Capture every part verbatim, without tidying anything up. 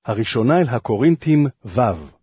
הראשונה אל הקורינתים ו'.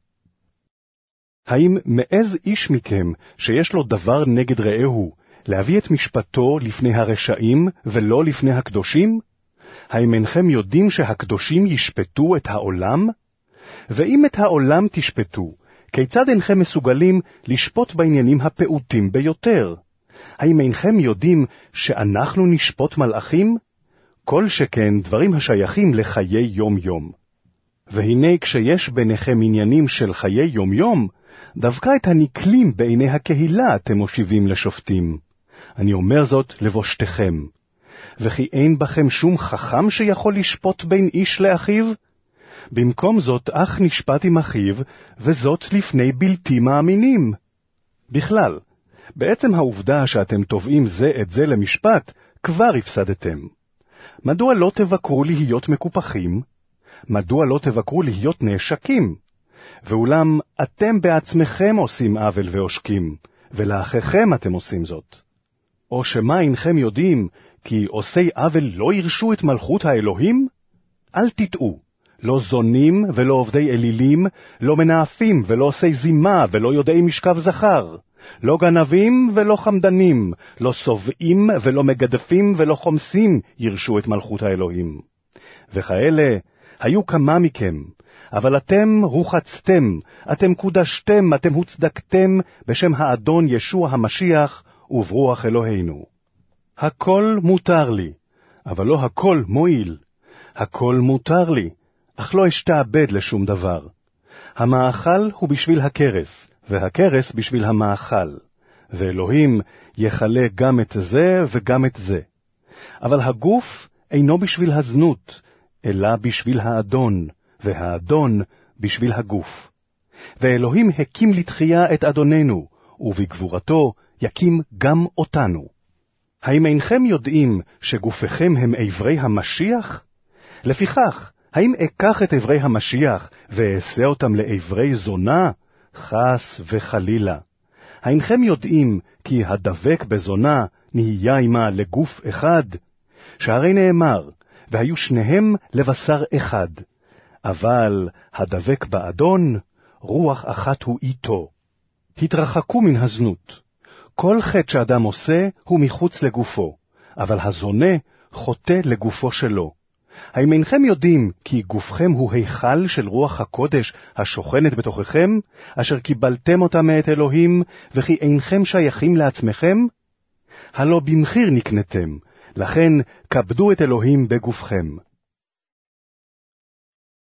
האם מעז איש מכם שיש לו דבר נגד רעהו, להביא את משפטו לפני הרשעים ולא לפני הקדושים? האם אינכם יודעים שהקדושים ישפטו את העולם? ואם את העולם תשפטו, כיצד אינכם מסוגלים לשפוט בעניינים הפעוטים ביותר? האם אינכם יודעים שאנחנו נשפוט מלאכים? כל שכן דברים השייכים לחיי יום-יום. והנה כשיש ביניכם עניינים של חיי יום-יום, דווקא את הנקלים בעיני הקהילה אתם מושיבים לשופטים. אני אומר זאת לבושתכם. וכי אין בכם שום חכם שיכול לשפוט בין איש לאחיו? במקום זאת אח נשפט עם אחיו, וזאת לפני בלתי מאמינים. בכלל, בעצם העובדה שאתם תובעים זה את זה למשפט, כבר הפסדתם. מדוע לא תבקרו להיות מקופחים? מדוע לא תבקרו להיות נאשקים? ואולם אתם בעצמכם עושים עוול ועושקים, ולאחיכם אתם עושים זאת. או שמה אינכם יודעים, כי עושי עוול לא ירשו את מלכות האלוהים? אל תטעו, לא זונים ולא עובדי אלילים, לא מנאפים ולא עושי זימה ולא יודעי משכב זכר, לא גנבים ולא חמדנים, לא סובעים ולא מגדפים ולא חומסים ירשו את מלכות האלוהים. וכאלה היו כמה מכם, אבל אתם רוחצתם, אתם קודשתם, אתם הוצדקתם בשם האדון ישוע המשיח וברוח אלוהינו. הכל מותר לי, אבל לא הכל מועיל. הכל מותר לי, אך לא אשתעבד לשום דבר. המאכל הוא בשביל הכרס, והכרס בשביל המאכל, ואלוהים יחלה גם את זה וגם את זה. אבל הגוף אינו בשביל הזנות, אלא בשביל האדון, והאדון בשביל הגוף. ואלוהים הקים לתחייה את אדוננו, ובגבורתו יקים גם אותנו. האם אינכם יודעים שגופיכם הם עברי המשיח? לפיכך, האם אקח את עברי המשיח ואעשה אותם לעברי זונה? חס וחלילה. האינכם יודעים כי הדבק בזונה נהיה עמה לגוף אחד? שהרי נאמר, והיו שניהם לבשר אחד. אבל הדבק באדון, רוח אחת הוא איתו. התרחקו מן הזנות. כל חטא שאדם עושה הוא מחוץ לגופו, אבל הזונה חוטא לגופו שלו. האם אינכם יודעים כי גופכם הוא היכל של רוח הקודש השוכנת בתוככם, אשר קיבלתם אותה מאת אלוהים, וכי אינכם שייכים לעצמכם? הלא במחיר נקנתם, לכן כבדו את אלוהים בגופכם.